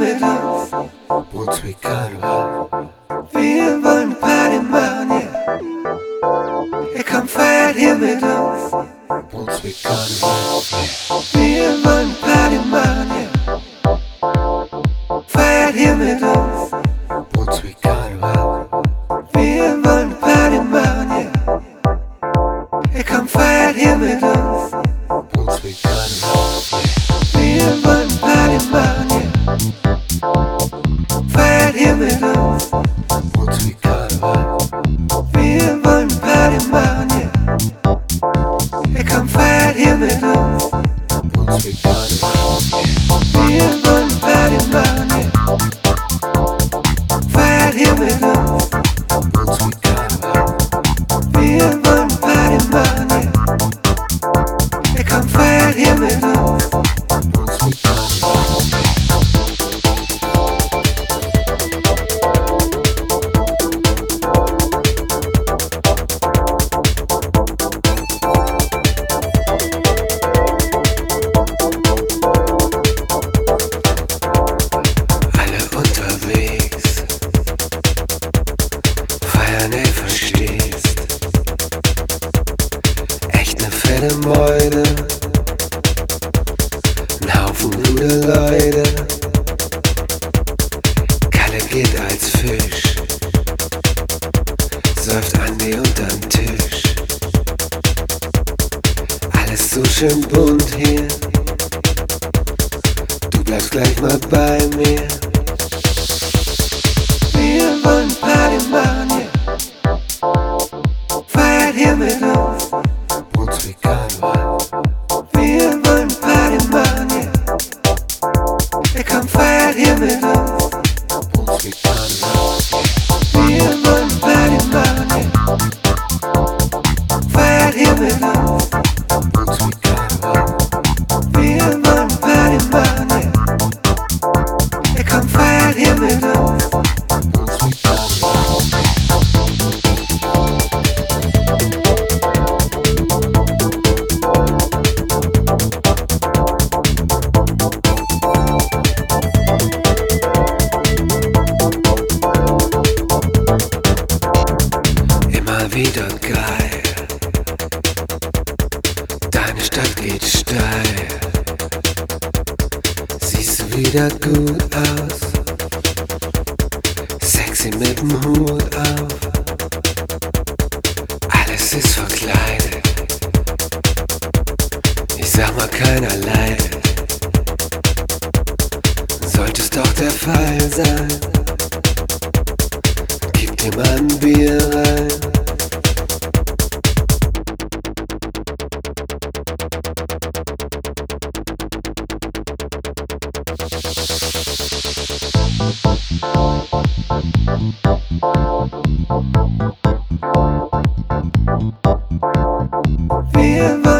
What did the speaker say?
mit uns. Brunswick Karneval. Wir wollen Party machen, yeah. Ihr kommt, feiert hier mit uns. Brunswick Karneval. Wir wollen Party machen, yeah. Feiert hier mit uns. Brunswick Karneval. Wir wollen Party machen, yeah. Ihr kommt, feiert hier mit uns. Brunswick Karneval. Wir wollen Party machen, yeah. Feiert hier mit uns. Brunswick Karneval. Wir wollen Party machen, yeah. Ihr kommt, feiert hier mit uns. Brunswick Karneval. Wir wollen Party machen, yeah. Feiert hier mit uns. Brunswick Karneval. Wir wollen Party machen, yeah. Ihr kommt, feiert hier mit uns. Brunswick Karneval. Ey, verstehst, echt ne fette Meute, n Haufen gute Leute. Kalle geht als Fisch, säuft Andi unterm Tisch. Alles so schön bunt hier, du bleibst gleich mal bei mir. Wir wollen Party machen, yeah. Feiert hier mit uns. Brunswick Karneval. Wir wollen Party machen, yeah. Ihr kommt, feiert hier mit uns. Brunswick Karneval. Wir wollen Party machen, yeah. Feiert hier mit uns. Brunswick Karneval. Wir wollen Party machen, yeah. Ihr kommt, feiert hier mit uns. Brunswick Karneval. Wieder geil, deine Stadt geht steil, siehst du wieder gut aus, sexy mit'm Hut auf, alles ist verkleidet, ich sag mal keiner leidet, sollte es doch der Fall sein, gib dir mal ein Bier rein. Wir